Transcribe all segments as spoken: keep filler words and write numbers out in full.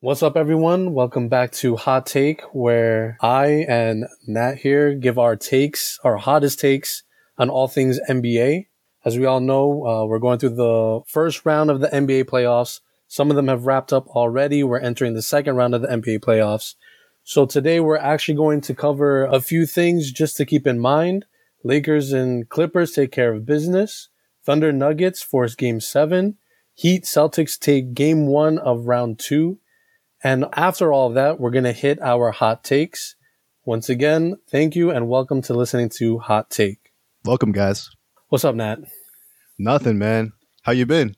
What's up, everyone? Welcome back to Hot Take, where I and Nat here give our takes, our hottest takes on all things N B A. As we all know, uh, we're going through the first round of the N B A playoffs. Some of them have wrapped up already. We're entering the second round of the N B A playoffs. So today we're actually going to cover a few things just to keep in mind. Lakers and Clippers take care of business. Thunder Nuggets force game seven. Heat Celtics take game one of round two. And after all of that, we're going to hit our hot takes. Once again, thank you and welcome to listening to Hot Take. Welcome, guys. What's up, Nat? Nothing, man. How you been?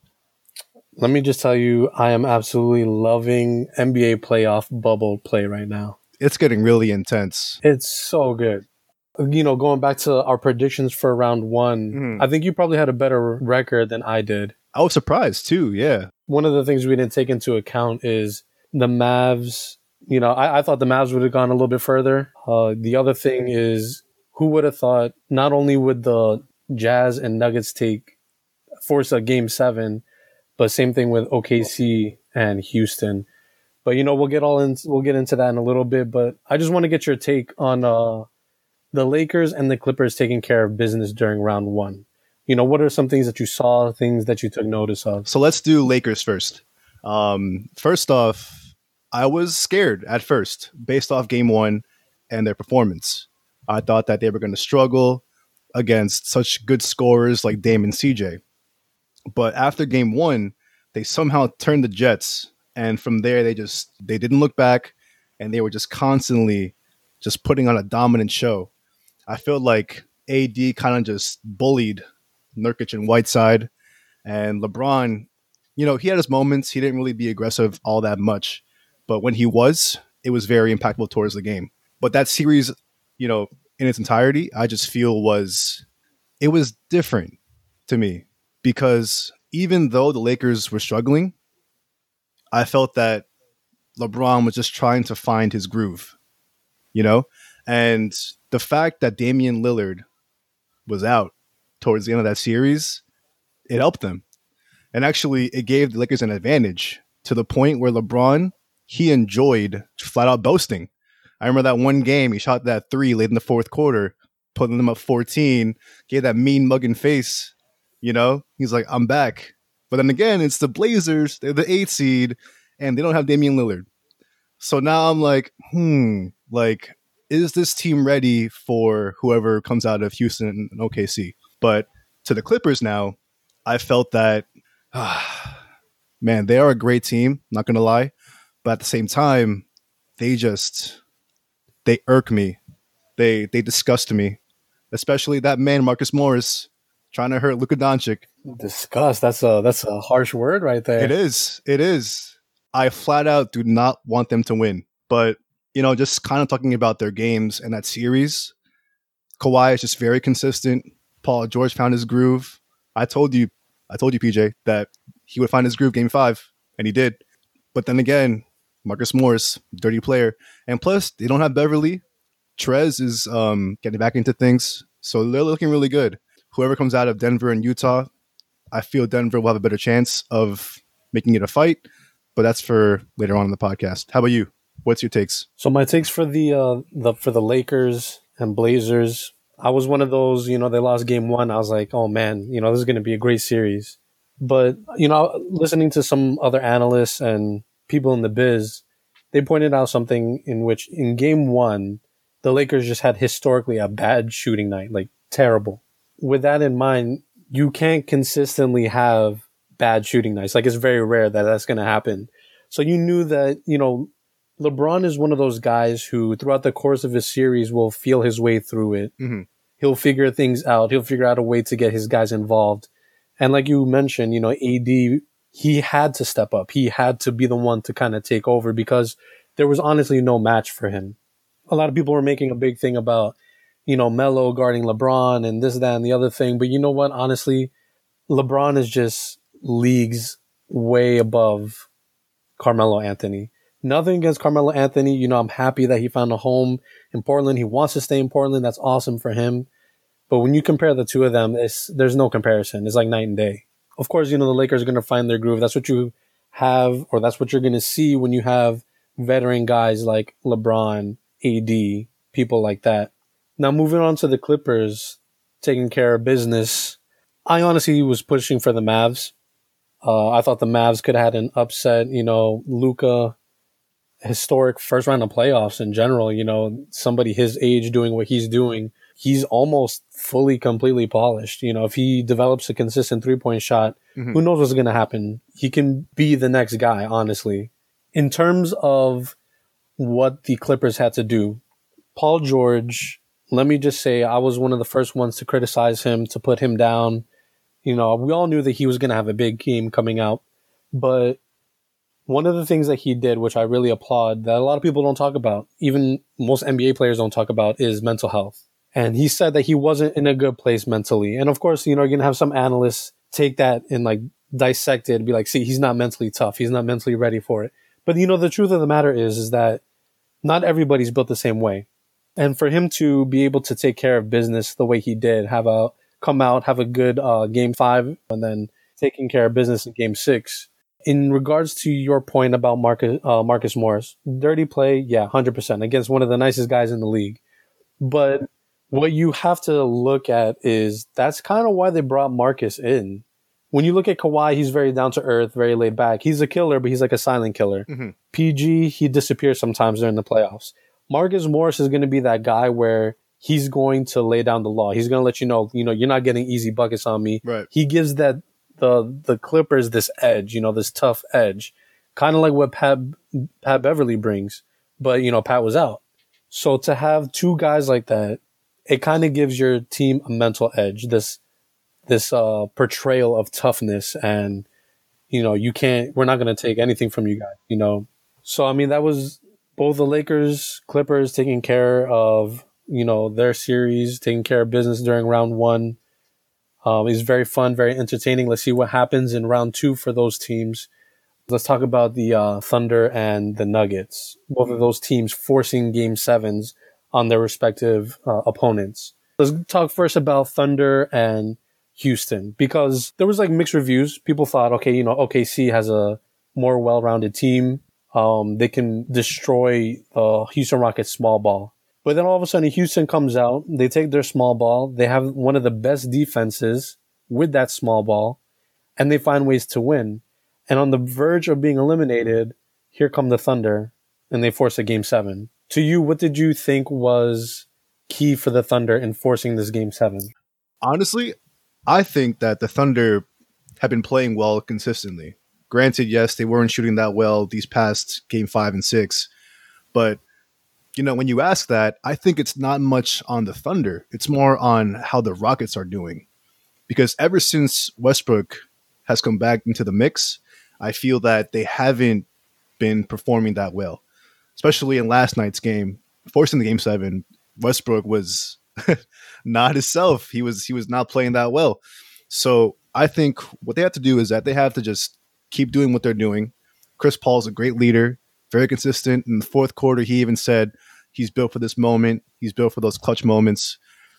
Let me just tell you, I am absolutely loving N B A playoff bubble play right now. It's getting really intense. It's so good. You know, going back to our predictions for round one, mm. I think you probably had a better record than I did. I was surprised too, yeah. One of the things we didn't take into account is the Mavs. You know, I, I thought the Mavs would have gone a little bit further. Uh, the other thing is, who would have thought not only would the Jazz and Nuggets take force a game seven, but same thing with O K C and Houston. But you know, we'll get all in. We'll get into that in a little bit. But I just want to get your take on uh, the Lakers and the Clippers taking care of business during round one. You know, what are some things that you saw, things that you took notice of? So let's do Lakers first. Um, first off, I was scared at first based off game one and their performance. I thought that they were going to struggle against such good scorers like Dame and C J. But after game one, they somehow turned the Jets. And from there, they just they didn't look back, and they were just constantly just putting on a dominant show. I feel like A D kind of just bullied Nurkic and Whiteside, and LeBron, you know, he had his moments. He didn't really be aggressive all that much. But when he was, it was very impactful towards the game. But that series, you know, in its entirety, I just feel was, it was different to me. Because even though the Lakers were struggling, I felt that LeBron was just trying to find his groove, you know? And the fact that Damian Lillard was out towards the end of that series, it helped them. And actually, it gave the Lakers an advantage to the point where LeBron, he enjoyed flat out boasting. I remember that one game, he shot that three late in the fourth quarter, putting them up fourteen, gave that mean mugging face, you know? He's like, I'm back. But then again, it's the Blazers, they're the eighth seed, and they don't have Damian Lillard. So now I'm like, hmm, like, is this team ready for whoever comes out of Houston and O K C? But to the Clippers now, I felt that, ah, man, they are a great team, not going to lie. But at the same time, they just, they irk me. They they disgust me. Especially that man, Marcus Morris, trying to hurt Luka Doncic. Disgust. That's a, that's a harsh word right there. It is. It is. I flat out do not want them to win. But, you know, just kind of talking about their games and that series, Kawhi is just very consistent. Paul George found his groove. I told you, I told you, P J, that he would find his groove game five, and he did. But then again, Marcus Morris, dirty player. And plus, they don't have Beverly. Trez is um, getting back into things. So they're looking really good. Whoever comes out of Denver and Utah, I feel Denver will have a better chance of making it a fight. But that's for later on in the podcast. How about you? What's your takes? So my takes for the uh, the for the Lakers and Blazers, I was one of those, you know, they lost game one. I was like, oh, man, you know, this is going to be a great series. But, you know, listening to some other analysts and people in the biz, they pointed out something in which in game one, the Lakers just had historically a bad shooting night, like terrible. With that in mind, you can't consistently have bad shooting nights. Like, it's very rare that that's going to happen. So you knew that, you know, LeBron is one of those guys who throughout the course of his series will feel his way through it. Mm-hmm. He'll figure things out. He'll figure out a way to get his guys involved. And like you mentioned, you know, A D, he had to step up. He had to be the one to kind of take over because there was honestly no match for him. A lot of people were making a big thing about, you know, Melo guarding LeBron and this, that, and the other thing. But you know what? Honestly, LeBron is just leagues way above Carmelo Anthony. Nothing against Carmelo Anthony. You know, I'm happy that he found a home in Portland. He wants to stay in Portland. That's awesome for him. But when you compare the two of them, it's, there's no comparison. It's like night and day. Of course, you know, the Lakers are going to find their groove. That's what you have, or that's what you're going to see when you have veteran guys like LeBron, A D, people like that. Now, moving on to the Clippers, taking care of business. I honestly was pushing for the Mavs. Uh, I thought the Mavs could have had an upset, you know, Luka, historic first round of playoffs in general, you know, somebody his age doing what he's doing. He's almost fully, completely polished. You know, if he develops a consistent three-point shot, mm-hmm. who knows what's going to happen? He can be the next guy, honestly. In terms of what the Clippers had to do, Paul George, let me just say, I was one of the first ones to criticize him, to put him down. You know, we all knew that he was going to have a big game coming out. But one of the things that he did, which I really applaud, that a lot of people don't talk about, even most N B A players don't talk about, is mental health. And he said that he wasn't in a good place mentally. And of course, you know, you're going to have some analysts take that and like dissect it and be like, see, he's not mentally tough. He's not mentally ready for it. But, you know, the truth of the matter is, is that not everybody's built the same way. And for him to be able to take care of business the way he did, have a come out, have a good uh, game five, and then taking care of business in game six. In regards to your point about Marcus, uh, Marcus Morris, dirty play, yeah, one hundred percent against one of the nicest guys in the league. But what you have to look at is that's kind of why they brought Marcus in. When you look at Kawhi, he's very down to earth, very laid back. He's a killer, but he's like a silent killer. Mm-hmm. P G, he disappears sometimes during the playoffs. Marcus Morris is going to be that guy where he's going to lay down the law. He's going to let you know, you know, you're not getting easy buckets on me. Right. He gives that the the Clippers this edge, you know, this tough edge, kind of like what Pat Pat Beverly brings. But you know, Pat was out, so to have two guys like that, it kind of gives your team a mental edge. This this uh, portrayal of toughness, and you know, you can't. We're not going to take anything from you guys. You know, so I mean, that was both the Lakers, Clippers taking care of, you know, their series, taking care of business during round one. Um, it's very fun, very entertaining. Let's see what happens in round two for those teams. Let's talk about the uh, Thunder and the Nuggets. Both of those teams forcing game sevens on their respective uh, opponents. Let's talk first about Thunder and Houston, because there was like mixed reviews. People thought, okay, you know, O K C has a more well-rounded team. Um, they can destroy the Houston Rockets small ball. But then all of a sudden, Houston comes out. They take their small ball. They have one of the best defenses with that small ball, and they find ways to win. And on the verge of being eliminated, here come the Thunder, and they force a game seven. To you, what did you think was key for the Thunder in forcing this game seven? Honestly, I think that the Thunder have been playing well consistently. Granted, yes, they weren't shooting that well these past game five and six, but you know, when you ask that, I think it's not much on the Thunder. It's more on how the Rockets are doing. Because ever since Westbrook has come back into the mix, I feel that they haven't been performing that well. Especially in last night's game, forcing the game seven, Westbrook was not himself. He was he was not playing that well. So I think what they have to do is that they have to just keep doing what they're doing. Chris Paul's a great leader, very consistent. In the fourth quarter, he even said he's built for this moment. He's built for those clutch moments.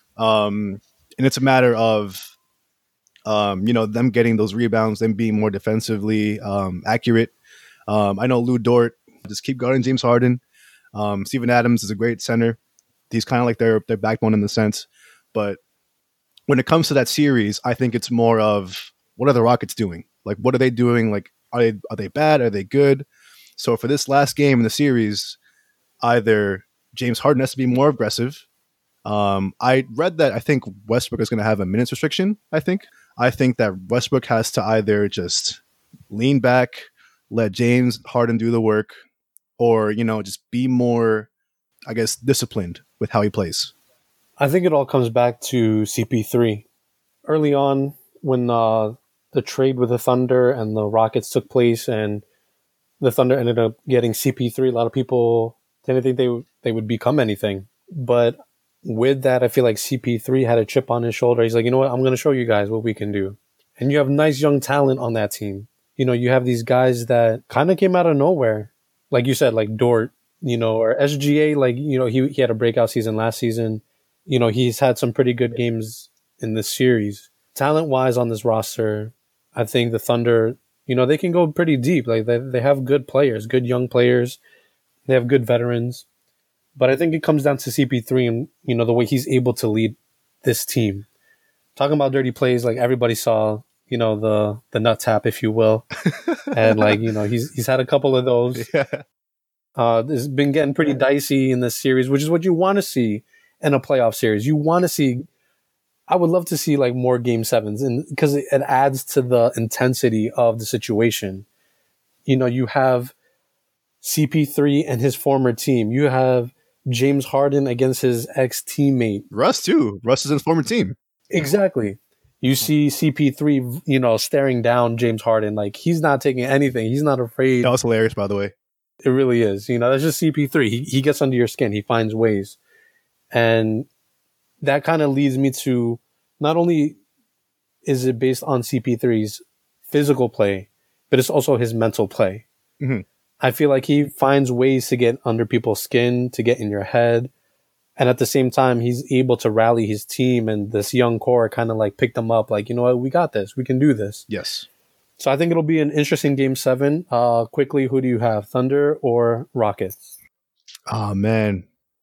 Um, and it's a matter of, um, you know, them getting those rebounds, them being more defensively um, accurate. Um, I know Lou Dort, just keep guarding James Harden. Um, Steven Adams is a great center. He's kind of like their, their backbone in the sense. But when it comes to that series, I think it's more of what are the Rockets doing? Like, what are they doing? Like, are they, are they bad? Are they good? So for this last game in the series, either James Harden has to be more aggressive. Um, I read that I think Westbrook is going to have a minutes restriction, I think. I think that Westbrook has to either just lean back, let James Harden do the work, or, you know, just be more, I guess, disciplined with how he plays. I think it all comes back to C P three. Early on, when uh, the trade with the Thunder and the Rockets took place and the Thunder ended up getting C P three, a lot of people didn't think they, they would become anything. But with that, I feel like C P three had a chip on his shoulder. He's like, you know what? I'm going to show you guys what we can do. And you have nice young talent on that team. You know, you have these guys that kind of came out of nowhere. Like you said, like Dort, you know, or S G A, like, you know, he, he had a breakout season last season. You know, he's had some pretty good games in this series. Talent-wise on this roster, I think the Thunder, You know, they can go pretty deep. Like they they have good players, good young players. They have good veterans. But I think it comes down to C P three and, you know, the way he's able to lead this team. Talking about dirty plays, like everybody saw, you know, the the nut tap, if you will. And like, you know, he's he's had a couple of those. Yeah. Uh, it's been getting pretty dicey in this series, which is what you want to see in a playoff series. You want to see, I would love to see like more game sevens, and because it, it adds to the intensity of the situation. You know, you have C P three and his former team. You have James Harden against his ex-teammate. Russ too. Russ is in his former team. Exactly. You see C P three, you know, staring down James Harden. Like, he's not taking anything. He's not afraid. That was hilarious, by the way. It really is. You know, that's just C P three. He he gets under your skin. He finds ways. And that kind of leads me to, not only is it based on C P three's physical play, but it's also his mental play. Mm-hmm. I feel like he finds ways to get under people's skin, to get in your head. And at the same time, he's able to rally his team, and this young core kind of like pick them up. Like, you know what, we got this. We can do this. Yes. So I think it'll be an interesting game seven. Uh, quickly, who do you have, Thunder or Rockets? Oh, man.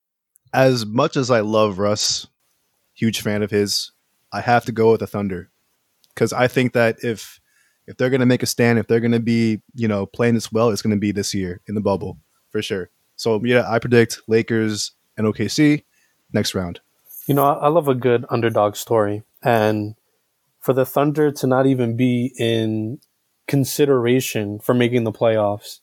As much as I love Russ, huge fan of his, I have to go with the Thunder. Because I think that if if they're going to make a stand, if they're going to be, you know, playing this well, it's going to be this year in the bubble, for sure. So, yeah, I predict Lakers and O K C next round. You know, I love a good underdog story. And for the Thunder to not even be in consideration for making the playoffs,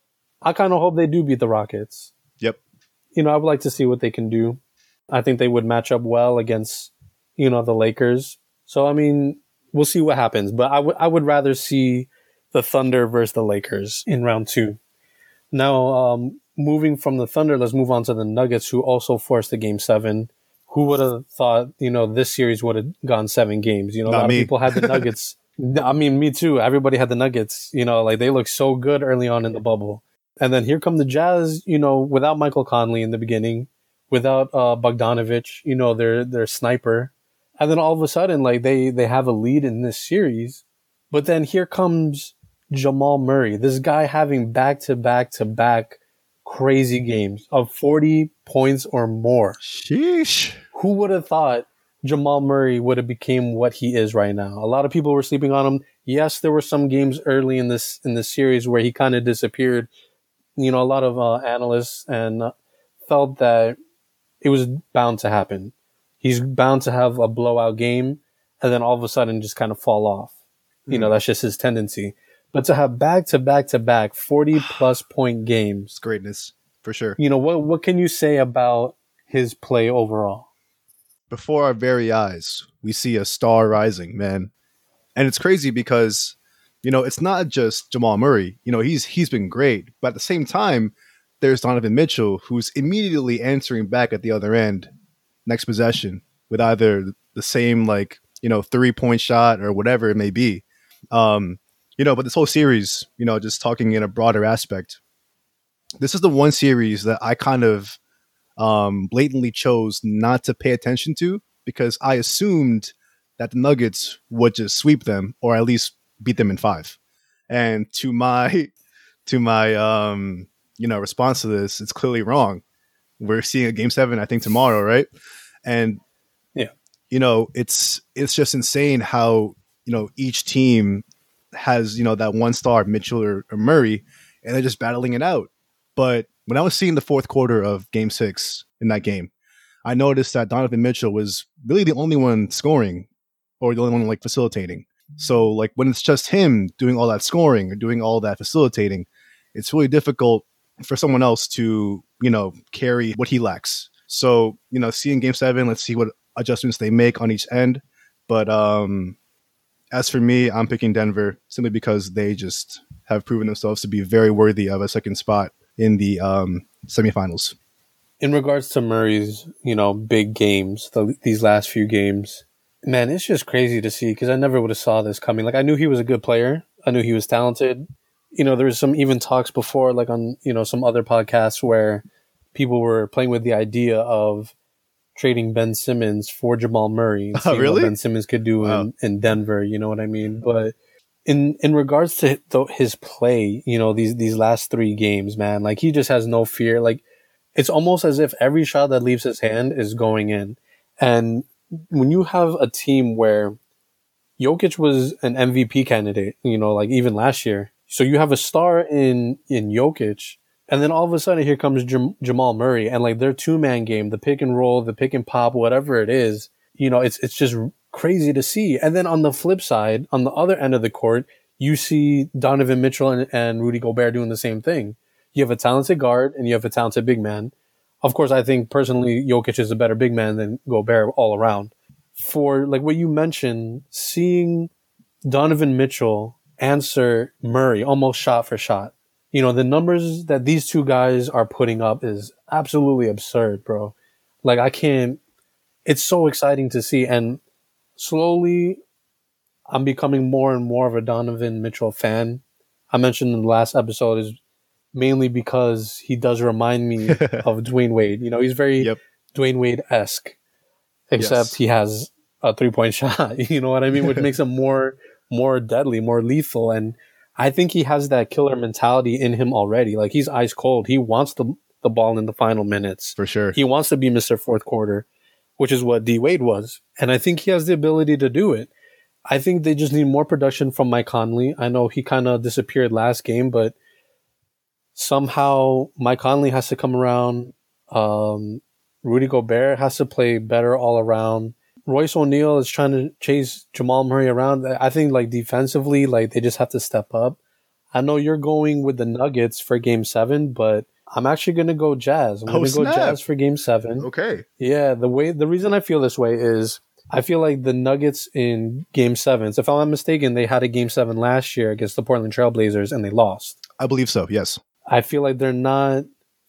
I kind of hope they do beat the Rockets. Yep. You know, I would like to see what they can do. I think they would match up well against, you know, the Lakers. So, I mean, we'll see what happens. But I would I would rather see the Thunder versus the Lakers in round two. Now, um, moving from the Thunder, let's move on to the Nuggets, who also forced the game seven. Who would have thought, you know, this series would have gone seven games? You know, Not a lot me. of people had the Nuggets. I mean, me too. Everybody had the Nuggets. You know, like they looked so good early on in the bubble. And then here come the Jazz, you know, without Michael Conley in the beginning, without uh, Bogdanovich, you know, their their sniper. And then all of a sudden, like they, they have a lead in this series. But then here comes Jamal Murray, this guy having back to back to back crazy games of forty points or more. Sheesh. Who would have thought Jamal Murray would have became what he is right now? A lot of people were sleeping on him. Yes, there were some games early in this in this series where he kind of disappeared. You know, a lot of uh, analysts and uh, felt that it was bound to happen. He's bound to have a blowout game and then all of a sudden just kind of fall off. You know, that's just his tendency. But to have back to back to back forty plus point games, It's greatness, for sure. you know, what what can you say about his play overall? Before our very eyes, we see a star rising, man. And it's crazy because, you know, it's not just Jamal Murray. You know, he's he's been great. But at the same time, there's Donovan Mitchell, who's immediately answering back at the other end, next possession, with either the same, like, you know, three-point shot or whatever it may be. Um, you know, but this whole series, you know, just talking in a broader aspect, this is the one series that I kind of um, blatantly chose not to pay attention to because I assumed that the Nuggets would just sweep them or at least beat them in five. And to my, to my, um, you know, response to this, it's clearly wrong. We're seeing a game seven, I think, tomorrow, right? And Yeah. you know, it's it's just insane how, you know, each team has, you know, that one star, Mitchell or, or Murray, and they're just battling it out. But when I was seeing the fourth quarter of game six in that game, I noticed that Donovan Mitchell was really the only one scoring or the only one like facilitating. So like when it's just him doing all that scoring or doing all that facilitating, it's really difficult for someone else to, you know, carry what he lacks. So, you know, seeing game seven, let's see what adjustments they make on each end. But um, as for me, I'm picking Denver simply because they just have proven themselves to be very worthy of a second spot in the um, semifinals. In regards to Murray's, you know, big games, the, these last few games, man, it's just crazy to see because I never would have saw this coming. Like, I knew he was a good player. I knew he was talented. You know, there was some even talks before, like on, you know, some other podcasts where people were playing with the idea of trading Ben Simmons for Jamal Murray and Oh, seeing really? what Ben Simmons could do Wow. in, in Denver. You know what I mean? But in in regards to th- his play, you know, these these last three games, man, like he just has no fear. Like it's almost as if every shot that leaves his hand is going in. And when you have a team where Jokic was an M V P candidate, you know, like even last year, so you have a star in in Jokic, and then all of a sudden here comes Jam- Jamal Murray, and like their two man game, the pick and roll, the pick and pop, whatever it is, you know, it's it's just crazy to see. And then on the flip side, on the other end of the court, you see Donovan Mitchell and, and Rudy Gobert doing the same thing. You have a talented guard and you have a talented big man. Of course, I think personally, Jokic is a better big man than Gobert all around. For like what you mentioned, seeing Donovan Mitchell answer Murray almost shot for shot. You know, the numbers that these two guys are putting up is absolutely absurd, bro. Like I can't, it's so exciting to see. And slowly, I'm becoming more and more of a Donovan Mitchell fan. I mentioned in the last episode is mainly because he does remind me of Dwayne Wade. You know, he's very Yep. Dwayne Wade-esque, except Yes. he has a three-point shot. You know what I mean? Which makes him more more deadly, more lethal. And I think he has that killer mentality in him already. Like he's ice cold. He wants the the ball in the final minutes. For sure. He wants to be Mister Fourth Quarter, which is what D Wade was. And I think he has the ability to do it. I think they just need more production from Mike Conley. I know he kind of disappeared last game, but somehow Mike Conley has to come around. Um, Rudy Gobert has to play better all around. Royce O'Neal is trying to chase Jamal Murray around. I think like defensively, like they just have to step up. I know you're going with the Nuggets for game seven, but I'm actually going to go Jazz. I'm Oh, going to go snap. Jazz for game seven. Okay. Yeah, the way the reason I feel this way is I feel like the Nuggets in game sevens, if I'm not mistaken, they had a game seven last year against the Portland Trailblazers and they lost. I believe so. Yes. I feel like they're not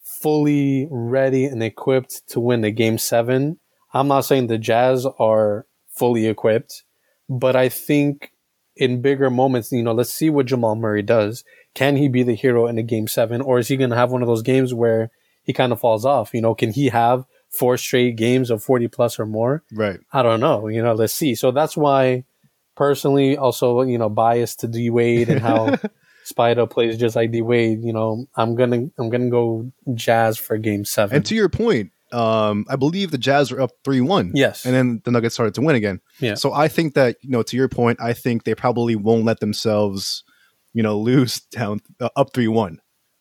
fully ready and equipped to win the game seven. I'm not saying the Jazz are fully equipped, but I think in bigger moments, you know, let's see what Jamal Murray does. Can he be the hero in a game seven, or is he going to have one of those games where he kind of falls off? You know, can he have four straight games of forty plus or more? Right. I don't know. You know, let's see. So that's why personally also, you know, biased to D Wade and how Spider plays just like D Wade, you know, I'm going to, I'm going to go Jazz for game seven. And to your point, um, I believe the Jazz were up three one. Yes. And then the Nuggets started to win again. Yeah. So I think that, you know, to your point, I think they probably won't let themselves, you know, lose down uh, up three one.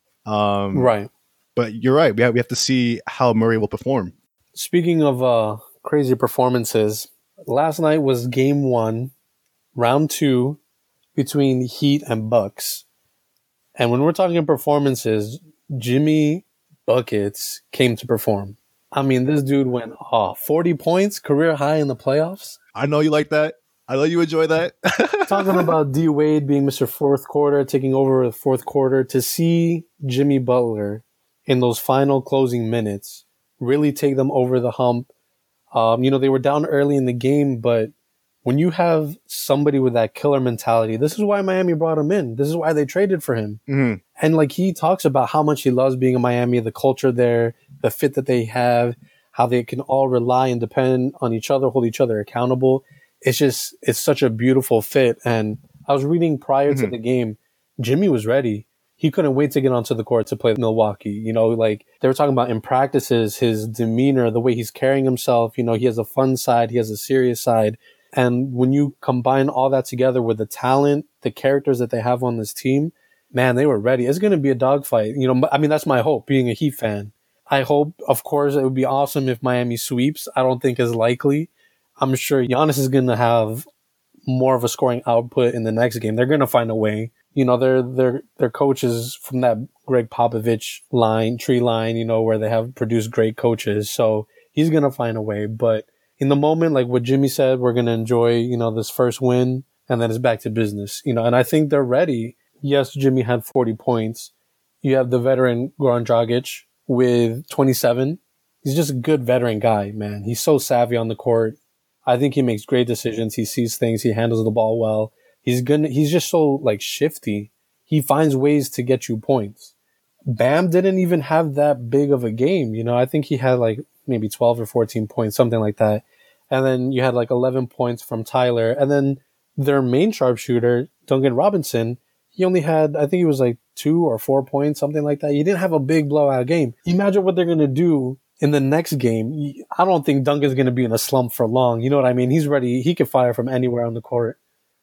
Um, Right. But you're right. We have, we have to see how Murray will perform. Speaking of uh, crazy performances, last night was game one, round two between Heat and Bucks. And when we're talking performances, Jimmy Buckets came to perform. I mean, this dude went off. forty points, career high in the playoffs. I know you like that. I know you enjoy that. Talking about D Wade being Mister Fourth Quarter, taking over the fourth quarter, to see Jimmy Butler in those final closing minutes really take them over the hump. Um, you know, they were down early in the game, but when you have somebody with that killer mentality, this is why Miami brought him in. This is why they traded for him. Mm-hmm. And like he talks about how much he loves being in Miami, the culture there, the fit that they have, how they can all rely and depend on each other, hold each other accountable. It's just, it's such a beautiful fit. And I was reading prior Mm-hmm. to the game, Jimmy was ready. He couldn't wait to get onto the court to play Milwaukee. You know, like they were talking about in practices, his demeanor, the way he's carrying himself. You know, he has a fun side, he has a serious side. And when you combine all that together with the talent, the characters that they have on this team, man, they were ready. It's going to be a dogfight. You know, I mean, that's my hope, being a Heat fan. I hope, of course, it would be awesome if Miami sweeps. I don't think is likely. I'm sure Giannis is going to have more of a scoring output in the next game. They're going to find a way. You know, their their their coaches from that Greg Popovich line, tree line, you know, where they have produced great coaches. So he's going to find a way. But in the moment, like what Jimmy said, we're going to enjoy, you know, this first win, and then it's back to business. You know, and I think they're ready. Yes, Jimmy had forty points. You have the veteran Goran Dragic with twenty-seven. He's just a good veteran guy, man. He's so savvy on the court. I think he makes great decisions. He sees things. He handles the ball well. He's gonna. He's just so like shifty. He finds ways to get you points. Bam didn't even have that big of a game. You know, I think he had like maybe twelve or fourteen points, something like that. And then you had like eleven points from Tyler. And then their main sharpshooter, Duncan Robinson, he only had, I think he was like two or four points, something like that. He didn't have a big blowout game. Imagine what they're going to do in the next game. I don't think Duncan's going to be in a slump for long. You know what I mean? He's ready. He can fire from anywhere on the court.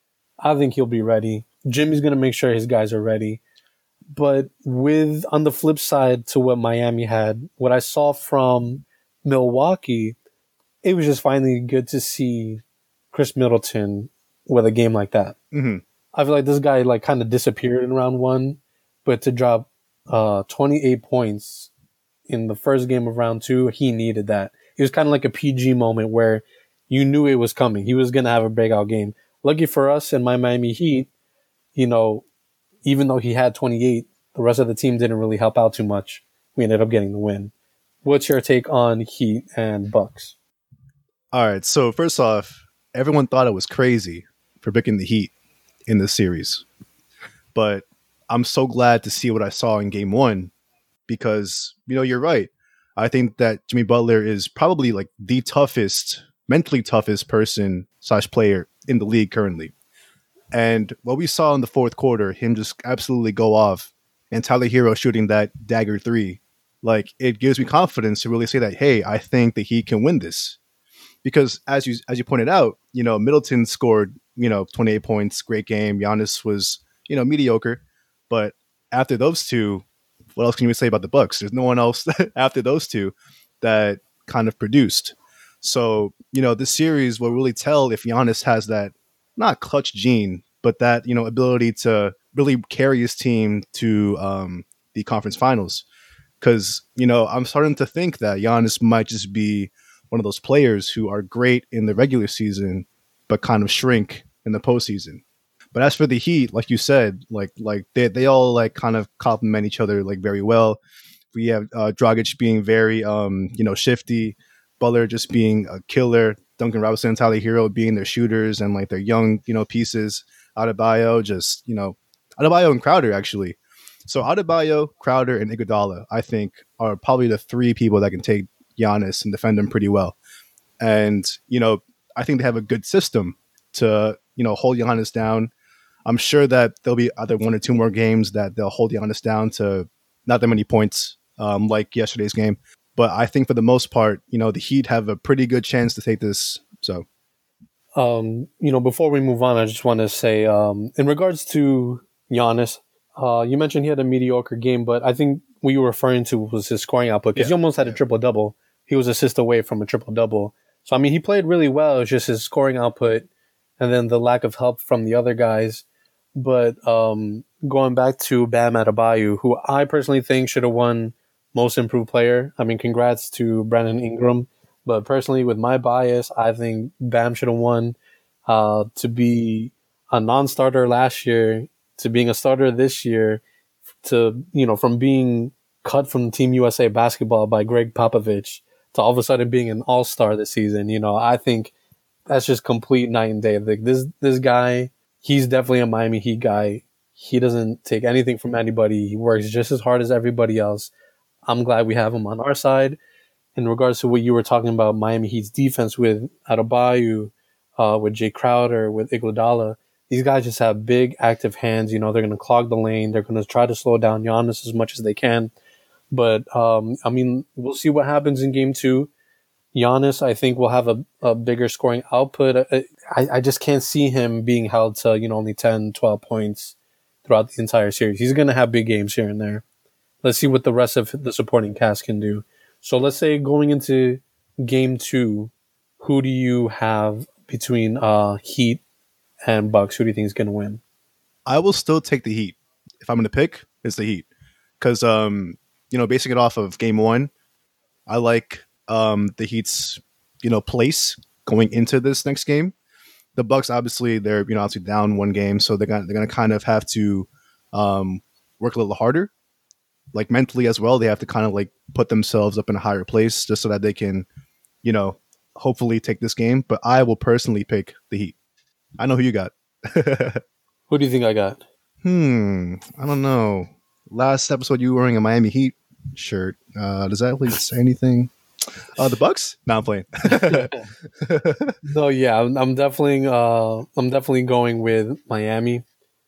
I think he'll be ready. Jimmy's going to make sure his guys are ready. But with, on the flip side to what Miami had, what I saw from Milwaukee, it was just finally good to see Chris Middleton with a game like that. Mm-hmm. I feel like this guy like kind of disappeared in round one, but to drop uh, twenty-eight points in the first game of round two, he needed that. It was kind of like a P G moment where you knew it was coming. He was going to have a breakout game. Lucky for us and my Miami Heat, you know, even though he had twenty-eight, the rest of the team didn't really help out too much. We ended up getting the win. What's your take on Heat and Bucks? All right. So first off, everyone thought it was crazy for picking the Heat in this series, but I'm so glad to see what I saw in game one because, you know, you're right. I think that Jimmy Butler is probably like the toughest, mentally toughest person slash player in the league currently. And what we saw in the fourth quarter, him just absolutely go off and Tyler Hero shooting that dagger three, like it gives me confidence to really say that, hey, I think that he can win this. Because as you as you pointed out, you know, Middleton scored, you know, twenty-eight points, great game. Giannis was, you know, mediocre. But after those two, what else can you say about the Bucks? There's no one else after those two that kind of produced. So, you know, this series will really tell if Giannis has that, not clutch gene, but that, you know, ability to really carry his team to um, the conference finals. Because, you know, I'm starting to think that Giannis might just be one of those players who are great in the regular season, but kind of shrink in the postseason. But as for the Heat, like you said, like like they they all like kind of complement each other like very well. We have uh, Dragic being very um you know shifty, Butler just being a killer, Duncan Robinson and Tyler Hero being their shooters and like their young you know pieces. Adebayo just you know Adebayo and Crowder actually. So Adebayo, Crowder, and Iguodala, I think, are probably the three people that can take Giannis and defend him pretty well. And, you know, I think they have a good system to, you know, hold Giannis down. I'm sure that there'll be either one or two more games that they'll hold Giannis down to not that many points, um, like yesterday's game. But I think for the most part, you know, the Heat have a pretty good chance to take this. So, um, you know, before we move on, I just want to say, um, in regards to Giannis, uh, you mentioned he had a mediocre game, but I think what you were referring to was his scoring output because yeah. he almost had a triple-double. He was assist away from a triple-double. So, I mean, he played really well. It's just his scoring output and then the lack of help from the other guys. But um, going back to Bam Adebayo, who I personally think should have won Most Improved Player. I mean, congrats to Brandon Ingram. But personally, with my bias, I think Bam should have won. Uh, to be a non-starter last year, to being a starter this year, to, you know, from being cut from Team U S A basketball by Greg Popovich to all of a sudden being an all-star this season, you know, I think that's just complete night and day. Like this, this guy, he's definitely a Miami Heat guy. He doesn't take anything from anybody. He works just as hard as everybody else. I'm glad we have him on our side. In regards to what you were talking about, Miami Heat's defense with Adebayo, uh, with Jay Crowder, with Iguodala, these guys just have big, active hands. You know, they're going to clog the lane. They're going to try to slow down Giannis as much as they can. But, um, I mean, we'll see what happens in game two. Giannis, I think, will have a, a bigger scoring output. I, I just can't see him being held to, you know, only ten, twelve points throughout the entire series. He's going to have big games here and there. Let's see what the rest of the supporting cast can do. So let's say going into game two, who do you have between uh, Heat and Bucks? Who do you think is going to win? I will still take the Heat. If I'm going to pick, it's the Heat. Because, um, you know, basing it off of game one, I like um, the Heat's, you know, place going into this next game. The Bucks, obviously, they're, you know, obviously down one game, so they're going they're going to kind of have to um, work a little harder. Like mentally as well, they have to kind of like put themselves up in a higher place just so that they can, you know, hopefully take this game. But I will personally pick the Heat. I know who you got. Who do you think I got? Hmm. I don't know. Last episode, you were wearing a Miami Heat shirt. Uh, does that really say anything? Uh, the Bucks? No, I'm playing. No, yeah, I'm, I'm definitely, uh, I'm definitely going with Miami.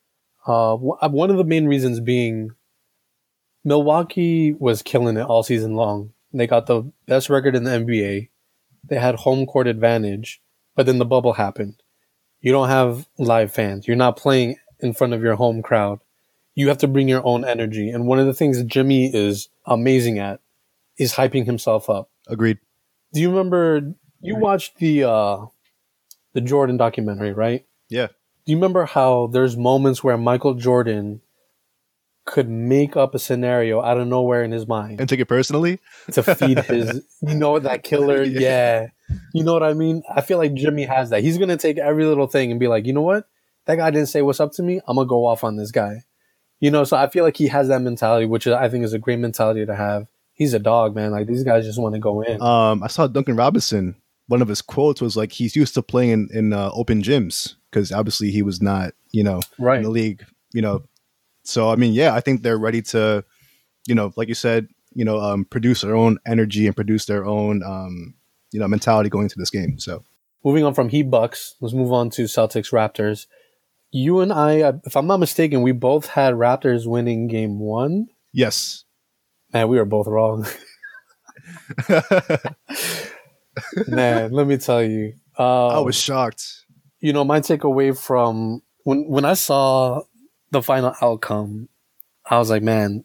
Uh, one of the main reasons being Milwaukee was killing it all season long. They got the best record in the N B A. They had home court advantage, but then the bubble happened. You don't have live fans. You're not playing in front of your home crowd. You have to bring your own energy. And one of the things that Jimmy is amazing at is hyping himself up. Agreed. Do you remember, you watched the uh, the Jordan documentary, right? Yeah. Do you remember how there's moments where Michael Jordan could make up a scenario out of nowhere in his mind And take it personally? to feed his, you know, that killer? Yeah. Yeah. You know what I mean? I feel like Jimmy has that. He's going to take every little thing and be like, you know what? That guy didn't say what's up to me. I'm going to go off on this guy. You know, so I feel like he has that mentality, which I think is a great mentality to have. He's a dog, man. Like, these guys just want to go in. Um, I saw Duncan Robinson. One of his quotes was like, he's used to playing in, in uh, open gyms because obviously he was not, you know, Right. in the league, you know. So, I mean, yeah, I think they're ready to, you know, like you said, you know, um, produce their own energy and produce their own, um, you know, mentality going into this game. So, moving on from Heat Bucks, let's move on to Celtics Raptors. You and I, if I'm not mistaken, we both had Raptors winning game one. yes. Man, we were both wrong. Man, let me tell you. Uh, I was shocked. You know, my takeaway from when when I saw the final outcome, I was like, man,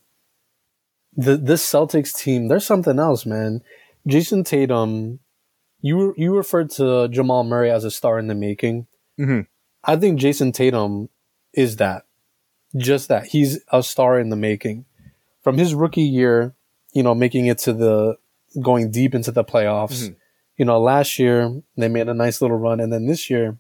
the this Celtics team, there's something else, man. Jason Tatum, you you referred to Jamal Murray as a star in the making. Mm-hmm. I think Jason Tatum is that. Just that. He's a star in the making. From his rookie year, you know, making it to the, going deep into the playoffs. Mm-hmm. You know, last year, they made a nice little run. And then this year,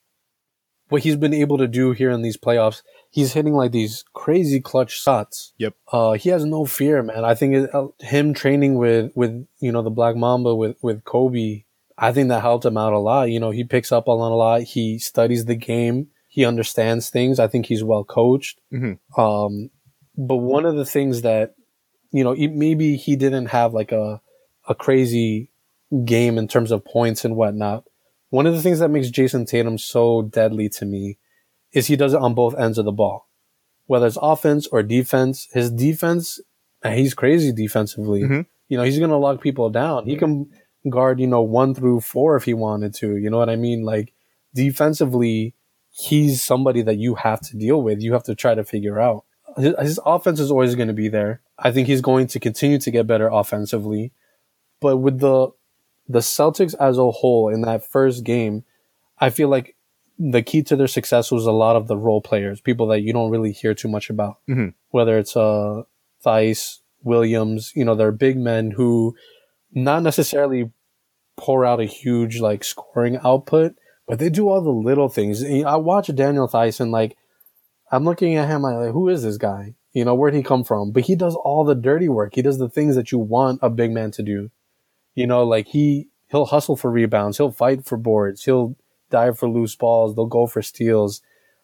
what he's been able to do here in these playoffs, he's hitting like these crazy clutch shots. Yep. Uh, he has no fear, man. I think it, uh, him training with, with, you know, the Black Mamba with, with Kobe, I think that helped him out a lot. You know, he picks up on a lot. He studies the game. He understands things. I think he's well coached. Mm-hmm. Um, but one of the things that, you know, maybe he didn't have like a, a crazy game in terms of points and whatnot. One of the things that makes Jason Tatum so deadly to me is he does it on both ends of the ball. Whether it's offense or defense, his defense, he's crazy defensively. Mm-hmm. You know, he's going to lock people down. He can guard, you know, one through four if he wanted to. You know what I mean? Like, defensively, he's somebody that you have to deal with. You have to try to figure out. His, his offense is always going to be there. I think he's going to continue to get better offensively. But with the the Celtics as a whole in that first game, I feel like the key to their success was a lot of the role players, people that you don't really hear too much about. Mm-hmm. Whether it's uh, Theis, Williams, you know, they're big men who not necessarily pour out a huge like scoring output, but they do all the little things. I watch Daniel Theis and like, I'm looking at him, I'm like, who is this guy? You know, where'd he come from? But he does all the dirty work. He does the things that you want a big man to do. You know, like he, he'll hustle for rebounds. He'll fight for boards. He'll dive for loose balls. They'll go for steals.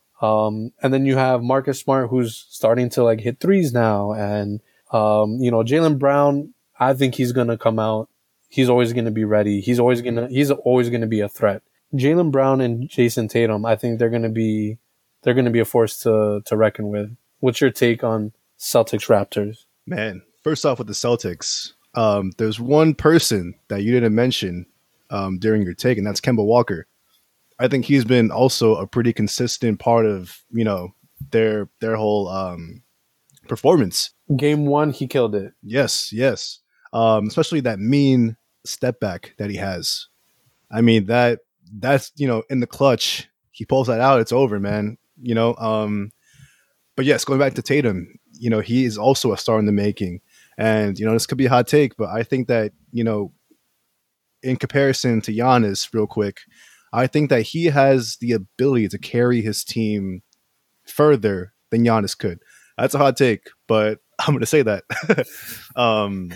Um, and then you have Marcus Smart, who's starting to like hit threes now. And, um, you know, Jaylen Brown, I think he's going to come out. He's always going to be ready. He's always going to, he's always going to be a threat. Jaylen Brown and Jason Tatum, I think they're going to be, they're going to be a force to, to reckon with. What's your take on Celtics Raptors? Man, first off with the Celtics, um, there's one person that you didn't mention um, during your take, and that's Kemba Walker. I think he's been also a pretty consistent part of, you know, their their whole um, performance. Game one, he killed it. Yes, yes. Um, especially that mean step back that he has. I mean, that that's, you know, in the clutch, he pulls that out, it's over, man. You know, um, but yes, going back to Tatum, you know, he is also a star in the making. And, you know, this could be a hot take, but I think that, you know, in comparison to Giannis, real quick, I think that he has the ability to carry his team further than Giannis could. That's a hot take, but I'm going to say that. um,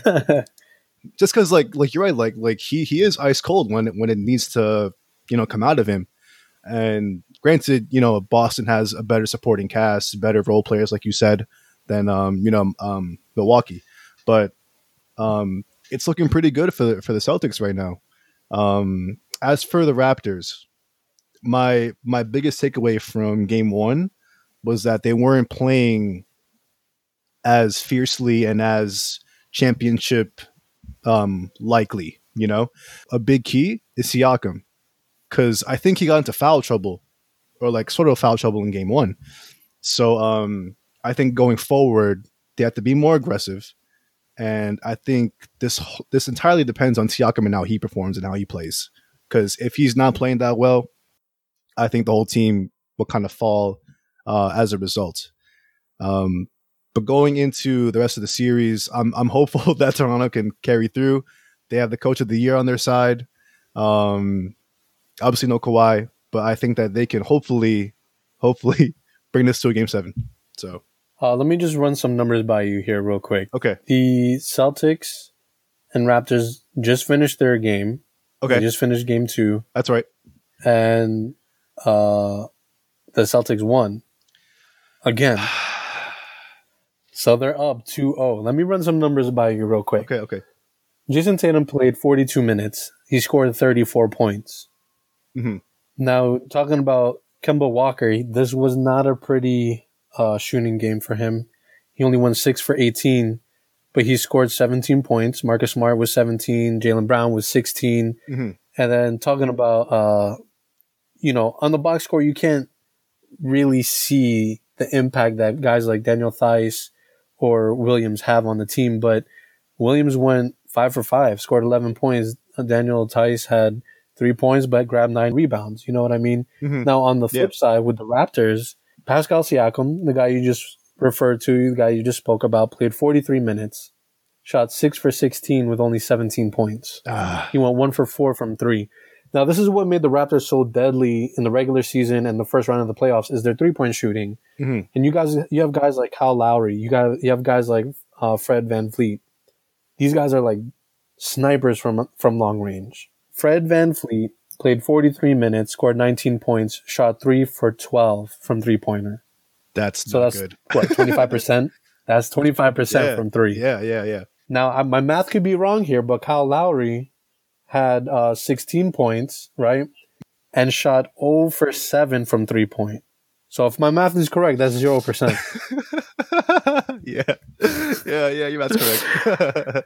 just because, like, like you're right, like, like he he is ice cold when it, when it needs to, you know, come out of him. And granted, you know, Boston has a better supporting cast, better role players, like you said, than um, you know, um, Milwaukee. But um, it's looking pretty good for the, for the Celtics right now. Um, as for the Raptors, my my biggest takeaway from Game One was that they weren't playing as fiercely and as championship um, likely. You know, a big key is Siakam, because I think he got into foul trouble, or like sort of foul trouble in game one. So um, I think going forward, they have to be more aggressive. And I think this this entirely depends on Siakam and how he performs and how he plays. Because if he's not playing that well, I think the whole team will kind of fall uh, as a result. Um, but going into the rest of the series, I'm I'm hopeful that Toronto can carry through. They have the coach of the year on their side. Um, obviously no Kawhi, but I think that they can hopefully, hopefully bring this to a game seven. So uh, let me just run some numbers by you here real quick. Okay. The Celtics and Raptors just finished their game. Okay. They just finished game two. That's right. And uh, the Celtics won again. So they're up two oh. Let me run some numbers by you real quick. Okay, okay. Jason Tatum played forty-two minutes. He scored thirty-four points. Mm-hmm. Now, talking about Kemba Walker, this was not a pretty uh, shooting game for him. He only went six for eighteen, but he scored seventeen points. Marcus Smart was seventeen. Jaylen Brown was sixteen. Mm-hmm. And then talking about, uh, you know, on the box score, you can't really see the impact that guys like Daniel Theis or Williams have on the team, but Williams went five for five, scored eleven points. Daniel Theis had three points, but grabbed nine rebounds. You know what I mean? Mm-hmm. Now, on the flip yeah. side, with the Raptors, Pascal Siakam, the guy you just referred to, the guy you just spoke about, played forty-three minutes, shot six for sixteen with only seventeen points. Ah. He went one for four from three. Now, this is what made the Raptors so deadly in the regular season and the first round of the playoffs is their three-point shooting. Mm-hmm. And you guys, you have guys like Kyle Lowry. You got, you have guys like uh, Fred VanVleet. These guys are like snipers from from long range. Fred VanVleet played forty-three minutes, scored nineteen points, shot three for twelve from three-pointer. That's so not that's good. What, twenty-five percent? That's twenty-five percent yeah, from three. Yeah, yeah, yeah. Now, I, my math could be wrong here, but Kyle Lowry had uh, sixteen points, right? And shot zero for seven from three-point. So if my math is correct, that's zero percent. yeah. Yeah, yeah, your math's correct.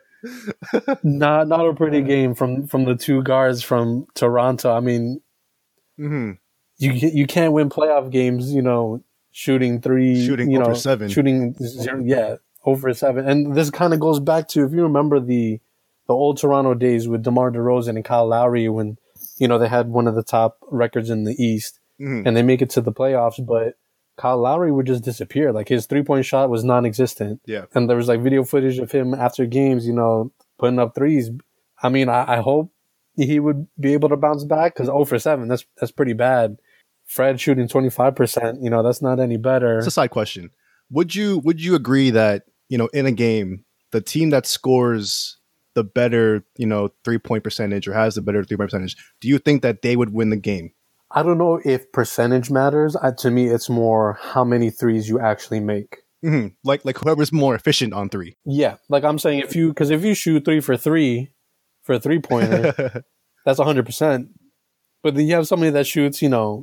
not not a pretty game from, from the two guards from Toronto. I mean, mm-hmm. you you can't win playoff games, you know, shooting three, shooting you over know, seven. Shooting zero, yeah, over seven. And this kind of goes back to, if you remember the the old Toronto days with DeMar DeRozan and Kyle Lowry, when, you know, they had one of the top records in the East, mm-hmm. and they make it to the playoffs, but Kyle Lowry would just disappear. Like, his three-point shot was non-existent. Yeah. And there was, like, video footage of him after games, you know, putting up threes. I mean, I, I hope he would be able to bounce back, because zero for seven, that's that's pretty bad. Fred shooting twenty-five percent, you know, that's not any better. It's a side question. Would you Would you agree that, you know, in a game, the team that scores the better, you know, three-point percentage or has the better three-point percentage, do you think that they would win the game? I don't know if percentage matters. I, to me, it's more how many threes you actually make. Mm-hmm. Like like whoever's more efficient on three. Yeah. Like I'm saying, if you, because if you shoot three for three for a three-pointer, that's one hundred percent. But then you have somebody that shoots, you know,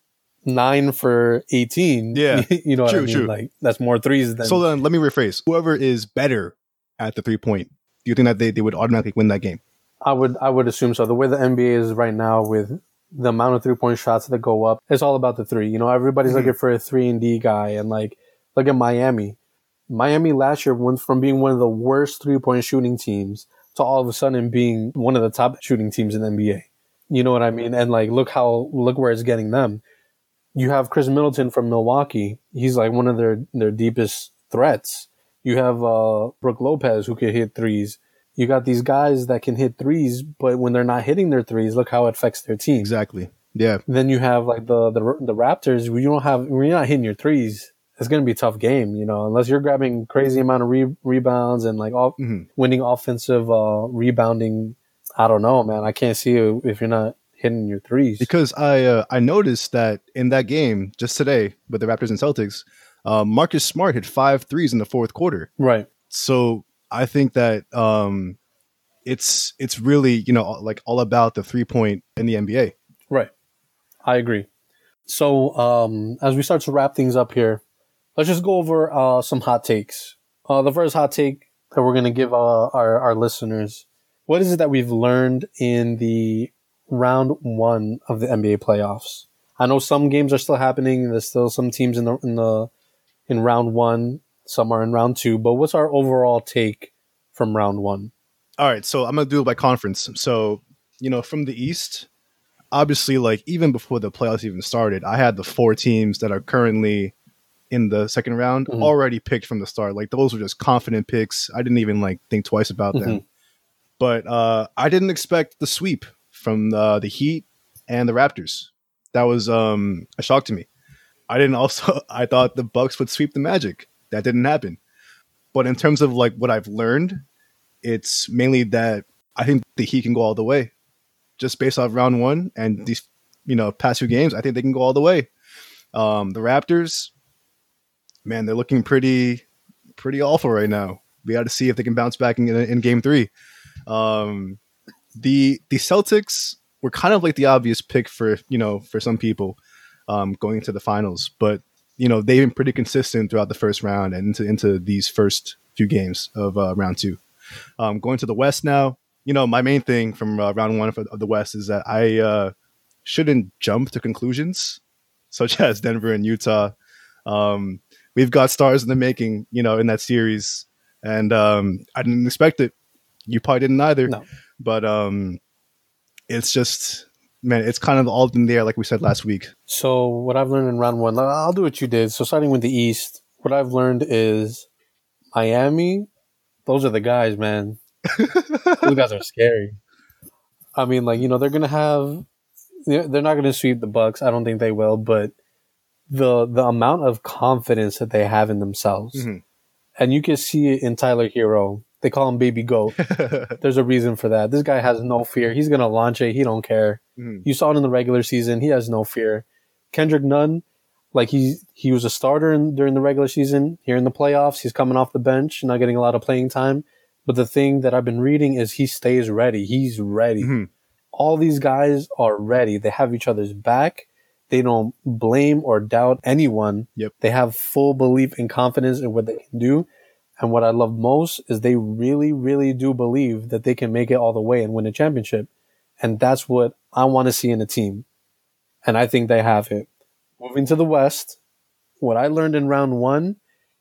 nine for eighteen. Yeah. You know true, what I mean? True. Like, that's more threes than. So then let me rephrase. Whoever is better at the three-point, do you think that they, they would automatically win that game? I would I would assume so. The way the N B A is right now, with the amount of three-point shots that go up, it's all about the three. You know, everybody's mm-hmm. looking for a three and D guy. And, like, look at Miami. Miami last year went from being one of the worst three-point shooting teams to all of a sudden being one of the top shooting teams in the N B A. You know what I mean? And, like, look how look where it's getting them. You have Chris Middleton from Milwaukee. He's, like, one of their, their deepest threats. You have uh, Brook Lopez, who can hit threes. You got these guys that can hit threes, but when they're not hitting their threes, look how it affects their team. Exactly. Yeah. Then you have like the the, the Raptors. When you don't have, when you're not hitting your threes, it's going to be a tough game. You know, unless you're grabbing crazy amount of re- rebounds and like all, mm-hmm. winning offensive uh, rebounding. I don't know, man. I can't see you if you're not hitting your threes. Because I uh, I noticed that in that game just today with the Raptors and Celtics, uh, Marcus Smart hit five threes in the fourth quarter. Right. So I think that um, it's it's really, you know, like all about the three point in the N B A. Right. I agree. So um, as we start to wrap things up here, let's just go over uh, some hot takes. Uh, the first hot take that we're going to give uh, our, our listeners, what is it that we've learned in the round one of the N B A playoffs? I know some games are still happening. There's still some teams in the in the in round one. Some are in round two. But what's our overall take from round one? All right, so I'm gonna do it by conference. So you know, from the East, obviously, like even before the playoffs even started, I had the four teams that are currently in the second round mm-hmm. already picked from the start. Like those were just confident picks. I didn't even like think twice about mm-hmm. them. But uh, I didn't expect the sweep from the, the Heat and the Raptors. That was um, a shock to me. I didn't also. I thought the Bucks would sweep the Magic. That didn't happen. But in terms of like what I've learned, it's mainly that I think the Heat can go all the way, just based off round one and these, you know, past few games. I think they can go all the way. Um, the Raptors, man, they're looking pretty, pretty awful right now. We got to see if they can bounce back in, in Game Three. Um, the the Celtics were kind of like the obvious pick for you know for some people um, going into the finals, but you know they've been pretty consistent throughout the first round and into into these first few games of uh, round two. Um, going to the West now, you know my main thing from uh, round one of, of the West is that I uh, shouldn't jump to conclusions, such as Denver and Utah. Um, we've got stars in the making, you know, in that series, and um, I didn't expect it. You probably didn't either, no. But um, it's just, man, it's kind of all in there, like we said last week. So what I've learned in round one, I'll do what you did. So starting with the East, what I've learned is Miami, those are the guys, man. Those guys are scary. I mean, like, you know, they're going to have, they're not going to sweep the Bucks. I don't think they will, but the the amount of confidence that they have in themselves, mm-hmm. and you can see it in Tyler Hero. They call him Baby Goat. There's a reason for that. This guy has no fear. He's going to launch it. He don't care. Mm-hmm. You saw it in the regular season. He has no fear. Kendrick Nunn, like he he was a starter in, during the regular season. Here in the playoffs, he's coming off the bench, not getting a lot of playing time. But the thing that I've been reading is he stays ready. He's ready. Mm-hmm. All these guys are ready. They have each other's back. They don't blame or doubt anyone. Yep. They have full belief and confidence in what they can do. And what I love most is they really, really do believe that they can make it all the way and win a championship. And that's what I want to see in a team. And I think they have it. Moving to the West, what I learned in round one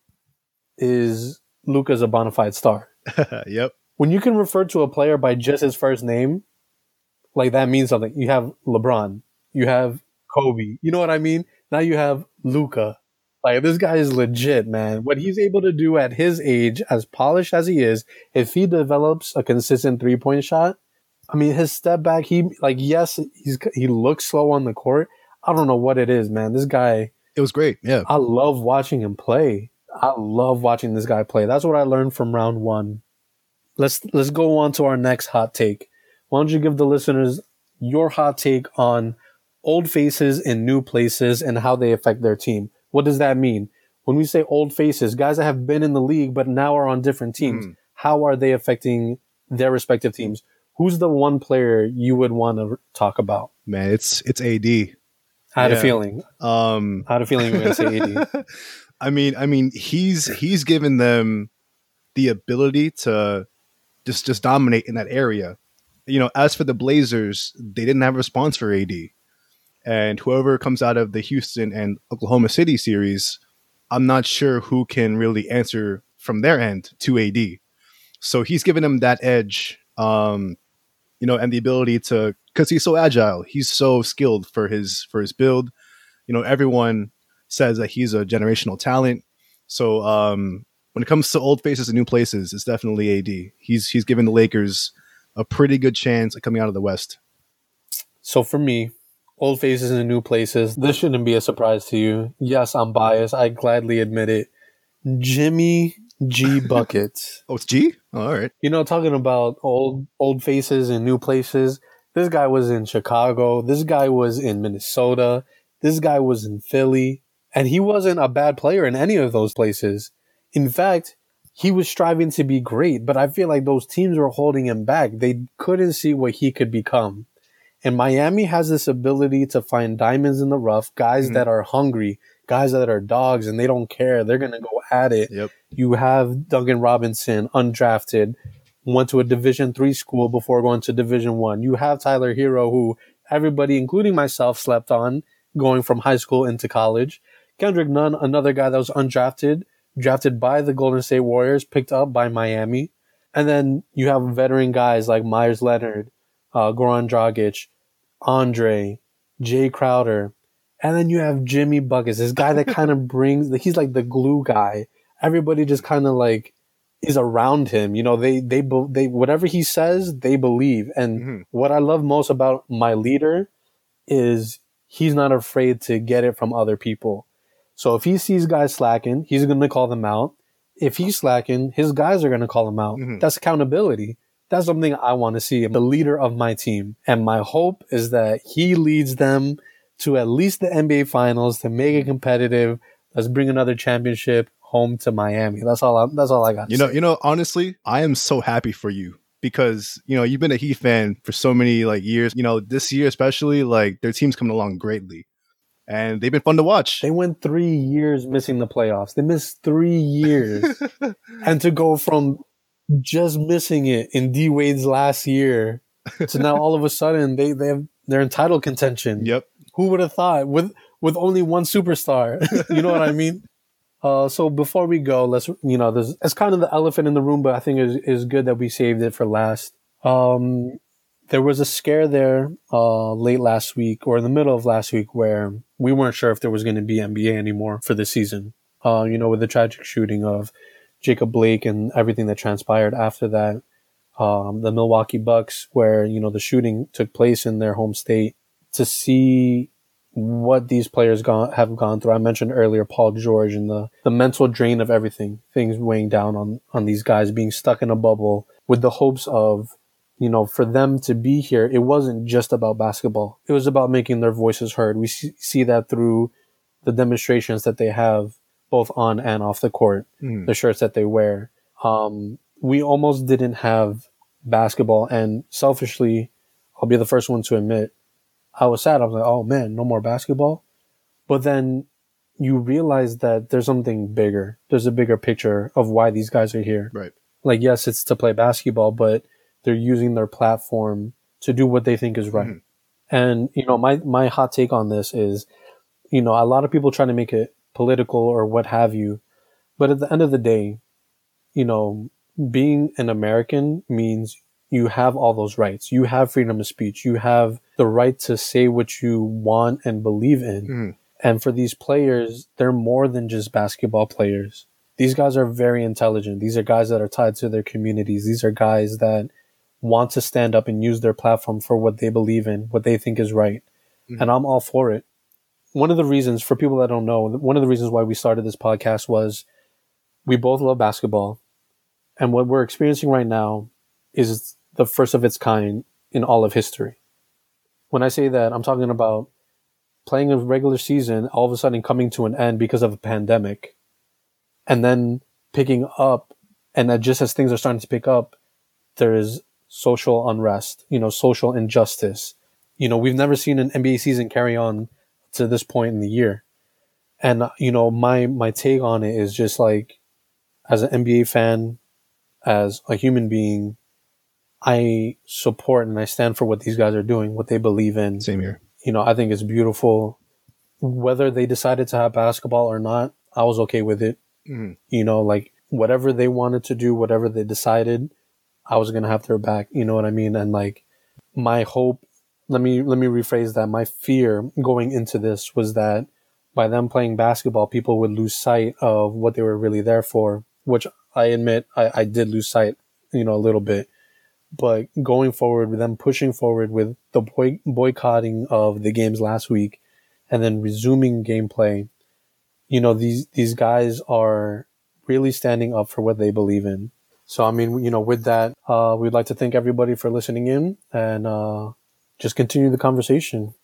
is Luka's a bona fide star. Yep. When you can refer to a player by just his first name, like that means something. You have LeBron. You have Kobe. You know what I mean? Now you have Luka. Like, this guy is legit, man. What he's able to do at his age, as polished as he is, if he develops a consistent three-point shot, I mean, his step back, he, like, yes, he's he looks slow on the court. I don't know what it is, man. This guy... It was great, yeah. I love watching him play. I love watching this guy play. That's what I learned from round one. Let's let's go on to our next hot take. Why don't you give the listeners your hot take on old faces in new places and how they affect their team? What does that mean? When we say old faces, guys that have been in the league but now are on different teams, mm. how are they affecting their respective teams? Who's the one player you would want to talk about? Man, it's it's A D. I had yeah. a feeling. Um, I had a feeling you were going to say A D. I mean, I mean, he's he's given them the ability to just just dominate in that area. You know, as for the Blazers, they didn't have a response for A D. And whoever comes out of the Houston and Oklahoma City series, I'm not sure who can really answer from their end to A D. So he's given them that edge, um, you know, and the ability to, because he's so agile, he's so skilled for his for his build. You know, everyone says that he's a generational talent. So um, when it comes to old faces and new places, it's definitely A D. He's he's given the Lakers a pretty good chance at coming out of the West. So for me, old faces in new places. This shouldn't be a surprise to you. Yes, I'm biased. I gladly admit it. Jimmy G. Buckets. Oh, it's G? Oh, all right. You know, talking about old old faces in new places. This guy was in Chicago. This guy was in Minnesota. This guy was in Philly. And he wasn't a bad player in any of those places. In fact, he was striving to be great. But I feel like those teams were holding him back. They couldn't see what he could become. And Miami has this ability to find diamonds in the rough, guys mm-hmm. that are hungry, guys that are dogs and they don't care. They're going to go at it. Yep. You have Duncan Robinson, undrafted, went to a Division three school before going to Division one. You have Tyler Hero, who everybody, including myself, slept on, going from high school into college. Kendrick Nunn, another guy that was undrafted, drafted by the Golden State Warriors, picked up by Miami. And then you have veteran guys like Myers Leonard, uh, Goran Dragic, Andre, Jay Crowder. And then you have Jimmy Buckets, this guy that kind of brings, he's like the glue guy. Everybody just kind of like is around him. You know, they, they, they, whatever he says, they believe. And mm-hmm. what I love most about my leader is he's not afraid to get it from other people. So if he sees guys slacking, he's going to call them out. If he's slacking, his guys are going to call him out. Mm-hmm. That's accountability. That's something I want to see. I'm the leader of my team. And my hope is that he leads them to at least the N B A Finals, to make it competitive. Let's bring another championship home to Miami. That's all I, that's all I got to You know, say. you know, honestly, I am so happy for you because, you know, you've been a Heat fan for so many like years. You know, this year especially, like their team's coming along greatly. And they've been fun to watch. They went three years missing the playoffs. They missed three years. And to go from just missing it in D Wade's last year to now all of a sudden they, they have, they're in title contention. Yep. Who would have thought with, with only one superstar? You know what I mean? Uh, so before we go, let's, you know, there's, it's kind of the elephant in the room, but I think it's, it's good that we saved it for last. Um, There was a scare there uh, late last week or in the middle of last week where we weren't sure if there was going to be N B A anymore for this season. Uh, you know, with the tragic shooting of Jacob Blake and everything that transpired after that. Um, the Milwaukee Bucks, where, you know, the shooting took place in their home state. To see what these players gone, have gone through. I mentioned earlier Paul George and the, the mental drain of everything, things weighing down on, on these guys being stuck in a bubble with the hopes of, you know, for them to be here, it wasn't just about basketball. It was about making their voices heard. We see, see that through the demonstrations that they have both on and off the court, mm. the shirts that they wear. Um, we almost didn't have basketball, and selfishly, I'll be the first one to admit, I was sad. I was like, oh man, no more basketball. But then you realize that there's something bigger. There's a bigger picture of why these guys are here. Right. Like, yes, it's to play basketball, but they're using their platform to do what they think is right. Mm-hmm. And, you know, my, my hot take on this is, you know, a lot of people try to make it political or what have you. But at the end of the day, you know, being an American means you have all those rights. You have freedom of speech. You have the right to say what you want and believe in. Mm-hmm. And for these players, they're more than just basketball players. These guys are very intelligent. These are guys that are tied to their communities. These are guys that want to stand up and use their platform for what they believe in, what they think is right. Mm-hmm. And I'm all for it. One of the reasons, for people that don't know, one of the reasons why we started this podcast was we both love basketball. And what we're experiencing right now is the first of its kind in all of history. When I say that, I'm talking about playing a regular season, all of a sudden coming to an end because of a pandemic, and then picking up, and that just as things are starting to pick up, there is social unrest, you know, social injustice. You know, we've never seen an N B A season carry on to this point in the year. And, you know, my, my take on it is just like, as an N B A fan, as a human being, I support and I stand for what these guys are doing, what they believe in. Same here. You know, I think it's beautiful. Whether they decided to have basketball or not, I was okay with it. Mm-hmm. You know, like whatever they wanted to do, whatever they decided, I was going to have their back. You know what I mean? And like my hope, let me, let me rephrase that. My fear going into this was that by them playing basketball, people would lose sight of what they were really there for, which I admit I, I did lose sight, you know, a little bit. But going forward with them pushing forward with the boy- boycotting of the games last week and then resuming gameplay, you know, these, these guys are really standing up for what they believe in. So, I mean, you know, with that, uh, we'd like to thank everybody for listening in and, uh, just continue the conversation.